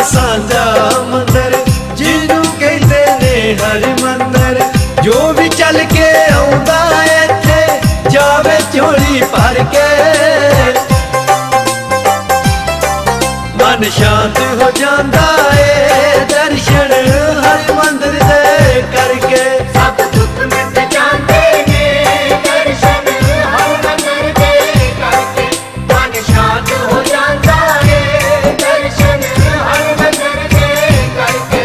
सांझा मंदिर जिन्नू कहते ने हर मंदिर। जो भी चल के आउंदा इत्थे जावे झोली भर के, मन शांत हो जांदा है दर्शन हर मंदिर दे करके। सब दुख मिट जाते ने दर्शन हर मंदिर दे करके, मन शांत हो जाता है दर्शन हर मंदिर दे करके।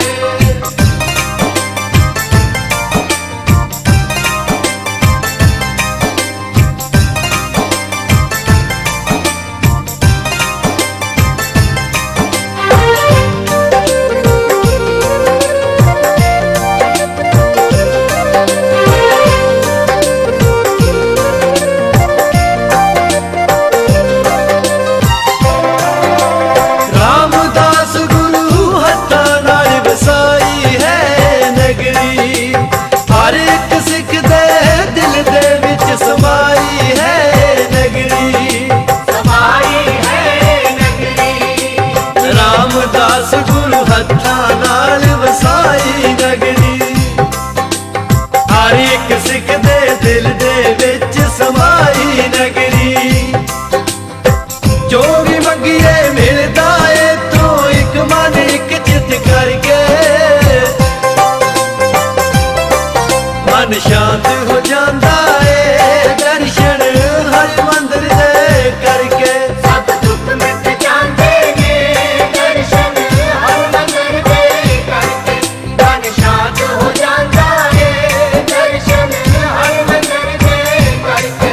शांत हो जाता है दर्शन हर मंदिर दे करके। सब दुख मिट जाते ने दर्शन हर मंदिर दे करके, मन शांत हो जाता है दर्शन हर मंदिर दे करके।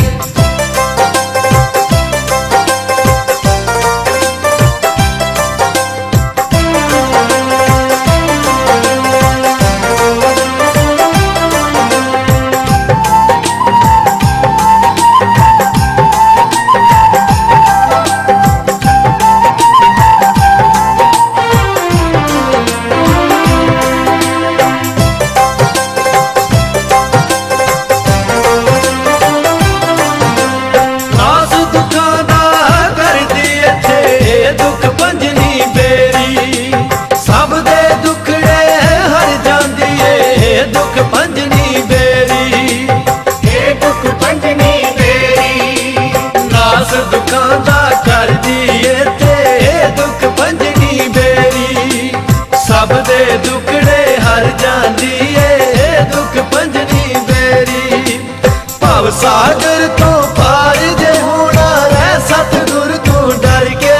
दुखड़े हर जांदी है दुख पंजनी बेरी। भव सागर तो पार जे होना है सतगुर तू डर के,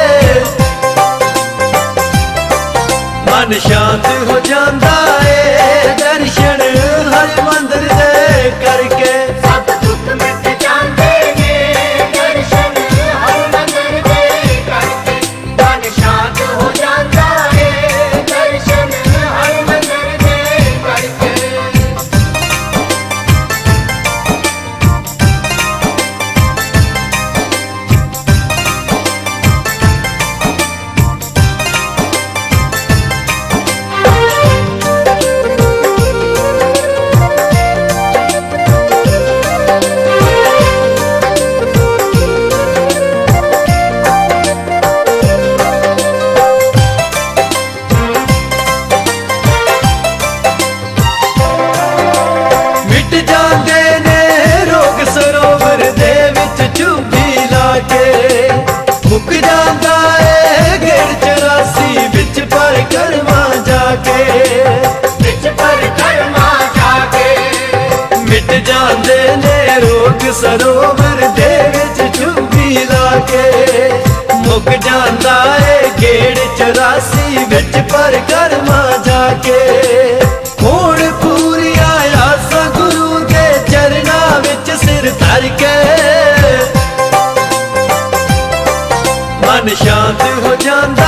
मन शांत हो जाता है दर्शन हर मंदिर दे करके। सब दुख मिट जाते ने दर्शन हर मंदिर दे करके, मन शांत हो जाता है दर्शन हर मंदिर दे करके। सरोवर दे विच चुंबी लाके, मुक जांदा है गेड़ 84 विच परिक्रमा जाके। हुण पूरी आया सगुरु दे चरना विच सिर धर के, मन शांत हो जांदा